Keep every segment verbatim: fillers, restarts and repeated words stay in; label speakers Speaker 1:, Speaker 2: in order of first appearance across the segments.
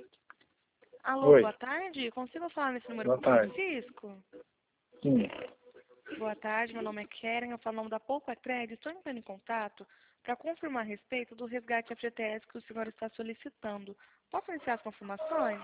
Speaker 1: Alô,
Speaker 2: Oi.
Speaker 1: boa tarde. Consigo falar nesse número
Speaker 2: Boa
Speaker 1: com o
Speaker 2: tarde.
Speaker 1: Francisco?
Speaker 2: Sim.
Speaker 1: Boa tarde, meu nome é Keren, eu falo em nome da Poupa Crédito. Estou entrando em contato para confirmar a respeito do resgate F G T S que o senhor está solicitando. Posso iniciar as confirmações?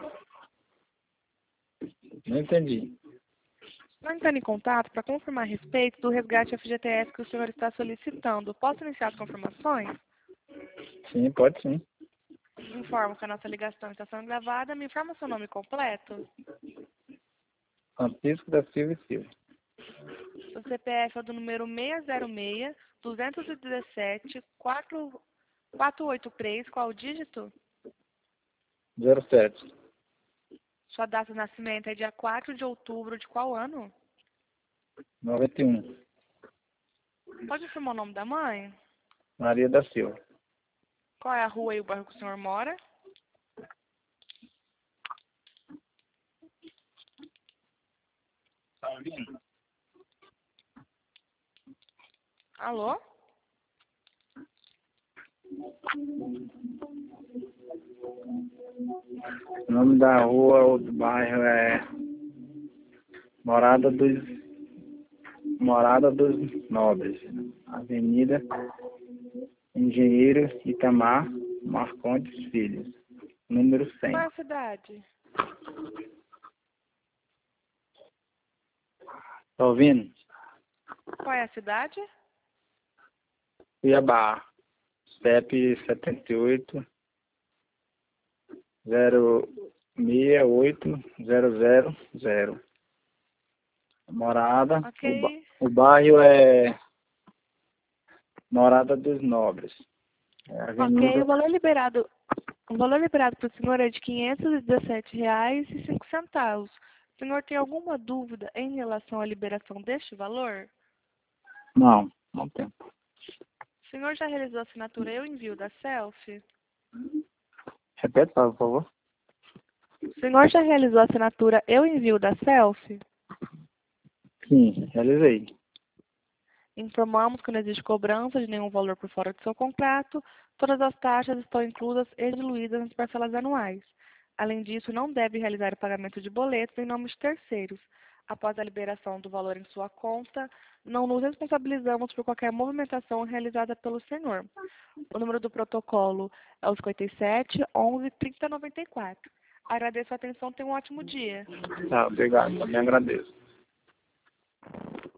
Speaker 2: Não entendi.
Speaker 1: Estou entrando em contato para confirmar a respeito do resgate F G T S que o senhor está solicitando. Posso iniciar as confirmações?
Speaker 2: Sim, pode sim.
Speaker 1: Informo que a nossa ligação está sendo gravada. Me informa seu nome completo.
Speaker 2: Francisco da Silva e Silva.
Speaker 1: O C P F é do número seis zero seis, duzentos e dezessete, quatro quatro oito três. Qual o dígito?
Speaker 2: zero sete.
Speaker 1: Sua data de nascimento é dia quatro de outubro de qual ano?
Speaker 2: noventa e um.
Speaker 1: Pode informar o nome da mãe?
Speaker 2: Maria da Silva.
Speaker 1: Qual é a rua e o bairro que o senhor mora?
Speaker 2: Tá ouvindo?
Speaker 1: Alô?
Speaker 2: O nome da rua ou do bairro é Morada dos Morada dos Nobres. Avenida Engenheiro Itamar Marcondes Filhos. Número cem.
Speaker 1: Qual é a cidade?
Speaker 2: Tá ouvindo?
Speaker 1: Qual é a cidade?
Speaker 2: Cuiabá. C E P setenta e oito zero seis oito zero zero zero. Morada. O, ba
Speaker 1: Ok.
Speaker 2: o bairro é Morada dos Nobres. É
Speaker 1: Ok,
Speaker 2: Avenida.
Speaker 1: o valor liberado, o valor liberado para o senhor é de quinhentos e dezessete reais e cinco centavos. O senhor tem alguma dúvida em relação à liberação deste valor?
Speaker 2: Não, não tem.
Speaker 1: O senhor já realizou a assinatura e o envio da selfie?
Speaker 2: Repete, por favor.
Speaker 1: O senhor já realizou a assinatura e o envio da selfie?
Speaker 2: Sim, realizei.
Speaker 1: Informamos que não existe cobrança de nenhum valor por fora do seu contrato. Todas as taxas estão inclusas e diluídas nas parcelas anuais. Além disso, não deve realizar o pagamento de boletos em nome de terceiros. Após a liberação do valor em sua conta, não nos responsabilizamos por qualquer movimentação realizada pelo senhor. O número do protocolo é o cinquenta e sete, onze, trinta, noventa e quatro. Agradeço a atenção, tenha um ótimo dia.
Speaker 2: Tá, obrigado. Também agradeço.